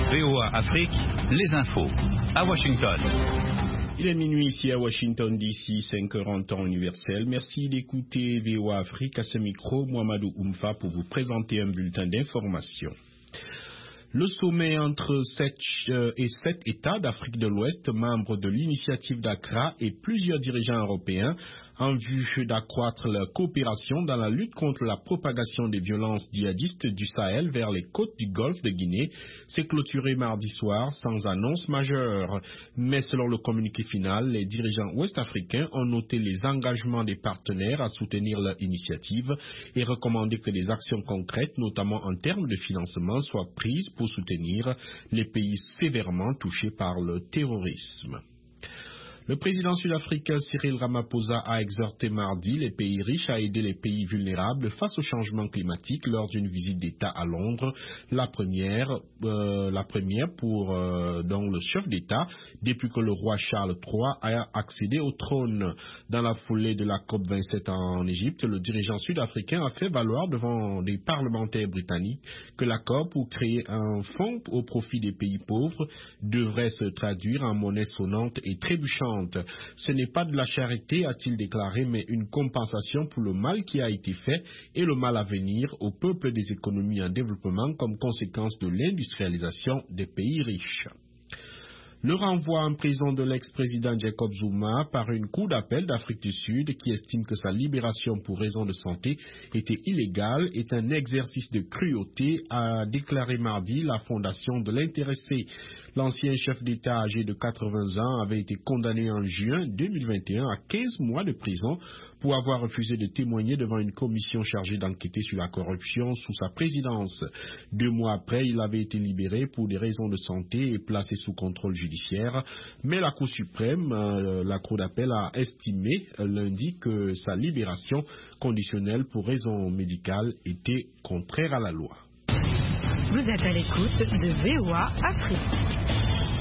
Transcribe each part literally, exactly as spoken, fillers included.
V O A Afrique, les infos. À Washington. Il est minuit ici à Washington D C, cinq heures en temps universel. Merci d'écouter V O A Afrique. À ce micro, Mohamedou Oumfa pour vous présenter un bulletin d'information. Le sommet entre sept et sept États d'Afrique de l'Ouest, membres de l'initiative d'Accra, et plusieurs dirigeants européens en vue d'accroître leur coopération dans la lutte contre la propagation des violences djihadistes du Sahel vers les côtes du Golfe de Guinée s'est clôturé mardi soir sans annonce majeure. Mais selon le communiqué final, les dirigeants ouest-africains ont noté les engagements des partenaires à soutenir leur initiative et recommandé que des actions concrètes, notamment en termes de financement, soient prises pour soutenir les pays sévèrement touchés par le terrorisme. Le président sud-africain Cyril Ramaphosa a exhorté mardi les pays riches à aider les pays vulnérables face au changement climatique lors d'une visite d'État à Londres, la première, euh, la première pour euh, donc le chef d'État depuis que le roi Charles trois a accédé au trône. Dans la foulée de la COP vingt-sept en Égypte, le dirigeant sud-africain a fait valoir devant des parlementaires britanniques que l'accord pour créer un fonds au profit des pays pauvres devrait se traduire en monnaie sonnante et trébuchante. Ce n'est pas de la charité, a-t-il déclaré, mais une compensation pour le mal qui a été fait et le mal à venir au peuple des économies en développement comme conséquence de l'industrialisation des pays riches. Le renvoi en prison de l'ex-président Jacob Zuma par une cour d'appel d'Afrique du Sud qui estime que sa libération pour raison de santé était illégale est un exercice de cruauté, a déclaré mardi la fondation de l'intéressé. L'ancien chef d'État âgé de quatre-vingts ans avait été condamné en juin deux mille vingt et un à quinze mois de prison pour avoir refusé de témoigner devant une commission chargée d'enquêter sur la corruption sous sa présidence. Deux mois après, il avait été libéré pour des raisons de santé et placé sous contrôle judiciaire. Mais la Cour suprême, euh, la Cour d'appel, a estimé euh, lundi que sa libération conditionnelle pour raisons médicales était contraire à la loi. Vous êtes à l'écoute de V O A Afrique.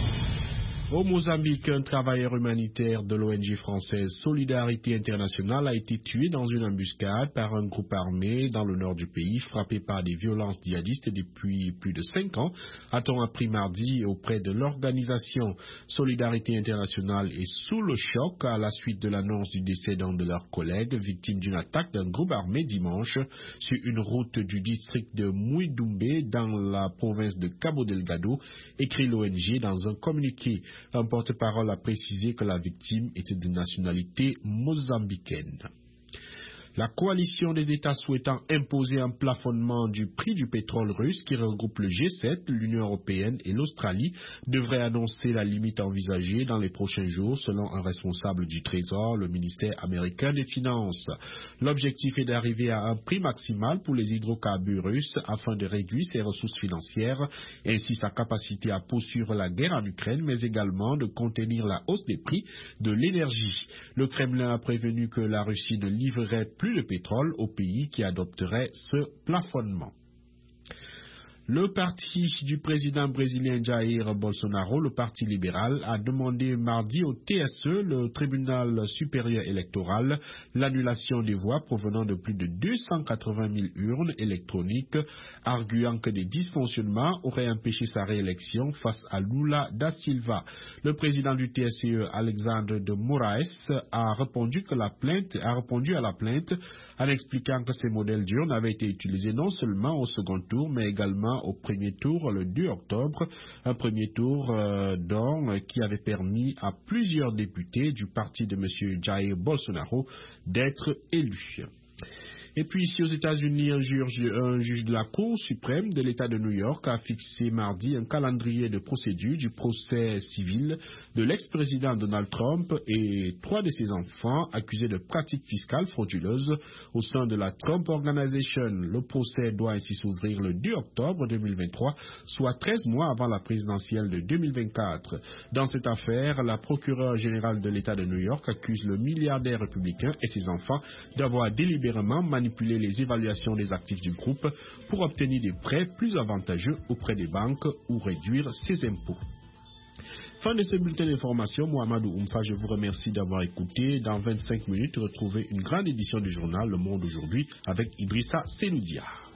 Au Mozambique, un travailleur humanitaire de l'O N G française Solidarité Internationale a été tué dans une embuscade par un groupe armé dans le nord du pays, frappé par des violences djihadistes depuis plus de cinq ans, a-t-on appris mardi auprès de l'organisation. Solidarité Internationale est sous le choc à la suite de l'annonce du décès d'un de leurs collègues, victime d'une attaque d'un groupe armé dimanche sur une route du district de Mouidoumbé dans la province de Cabo Delgado, écrit l'O N G dans un communiqué. Un porte-parole a précisé que la victime était de nationalité mozambicaine. La coalition des États souhaitant imposer un plafonnement du prix du pétrole russe qui regroupe le G sept, l'Union européenne et l'Australie devrait annoncer la limite envisagée dans les prochains jours selon un responsable du Trésor, le ministère américain des Finances. L'objectif est d'arriver à un prix maximal pour les hydrocarbures russes afin de réduire ses ressources financières et ainsi sa capacité à poursuivre la guerre en Ukraine, mais également de contenir la hausse des prix de l'énergie. Le Kremlin a prévenu que la Russie ne livrerait plus de pétrole au pays qui adopterait ce plafonnement. Le parti du président brésilien Jair Bolsonaro, le Parti libéral, a demandé mardi au T S E, le tribunal supérieur électoral, l'annulation des voix provenant de plus de deux cent quatre-vingt mille urnes électroniques, arguant que des dysfonctionnements auraient empêché sa réélection face à Lula da Silva. Le président du T S E, Alexandre de Moraes, a répondu que la plainte a répondu à la plainte en expliquant que ces modèles d'urnes avaient été utilisés non seulement au second tour, mais également au premier tour le deux octobre, un premier tour euh, donc, qui avait permis à plusieurs députés du parti de M. Jair Bolsonaro d'être élus. Et puis ici aux États-Unis, un juge, un juge de la Cour suprême de l'État de New York a fixé mardi un calendrier de procédure du procès civil de l'ex-président Donald Trump et trois de ses enfants accusés de pratiques fiscales frauduleuses au sein de la Trump Organization. Le procès doit ainsi s'ouvrir le deux octobre deux mille vingt-trois, soit treize mois avant la présidentielle de deux mille vingt-quatre. Dans cette affaire, la procureure générale de l'État de New York accuse le milliardaire républicain et ses enfants d'avoir délibérément manipulé manipuler les évaluations des actifs du groupe pour obtenir des prêts plus avantageux auprès des banques ou réduire ses impôts. Fin de ce bulletin d'information, Mohamedou Oumfa, je vous remercie d'avoir écouté. Dans vingt-cinq minutes, retrouvez une grande édition du journal Le Monde aujourd'hui avec Idrissa Seloudia.